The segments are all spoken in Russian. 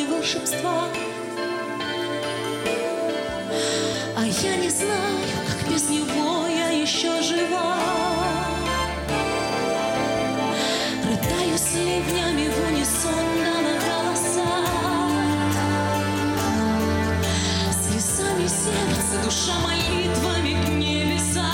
волшебства. А я не знаю, как без него я еще жива. Рыдаю с ливнями в унисон на голоса. Слезами сердце, душа молитвами к небесам.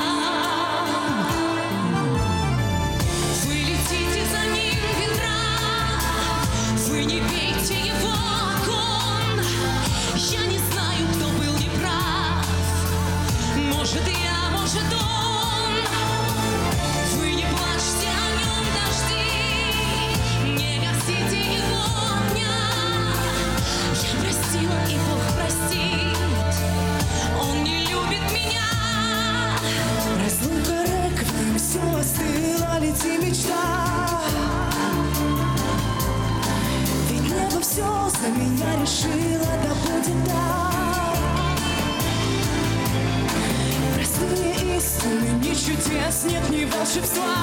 Вы летите за ним ветра, вы не бейте его окон. Я не знаю, кто был неправ, может я, может он. Вы не плачьте о нем дожди, не гасите его огня. Я простила, и Бог простит, он не любит меня. Разлука реквием, все остыло, лети мечта. Ведь небо все за меня решило, да будет так. Простые истины, ни чудес, нет ни волшебства.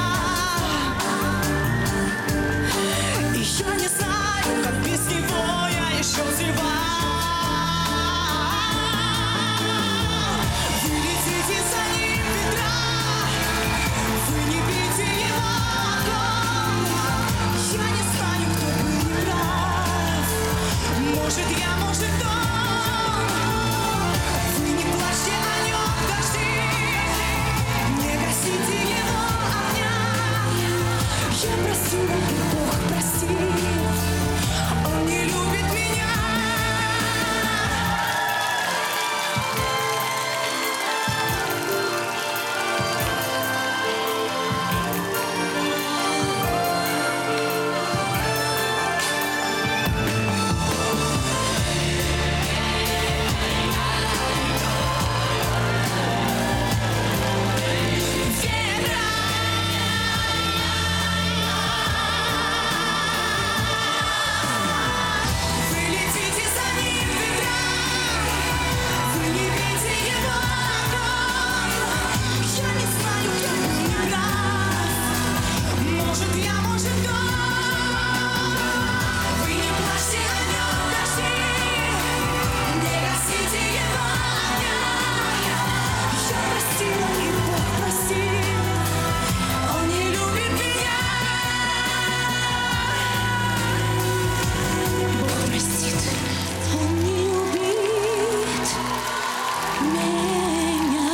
И я не знаю, как без него я еще жива. Вы летите за ним ветра, вы не бейте его окон. Я не знаю, кто был неправ, может я, может он. Вы не плачьте о нем дожди, не гасите его огня. Я просила, и Бог простит, он не любит меня. Вы летите за ним ветра, вы не бейте его огонь. Я не знаю, кто был неправ, может я, может он. Вы не плачьте о нем дожди, не гасите его огня. Я простила, и Бог простит, он не любит меня. Бог простит, он не любит меня.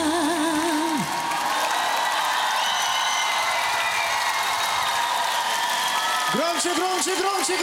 Громче, громче, громче!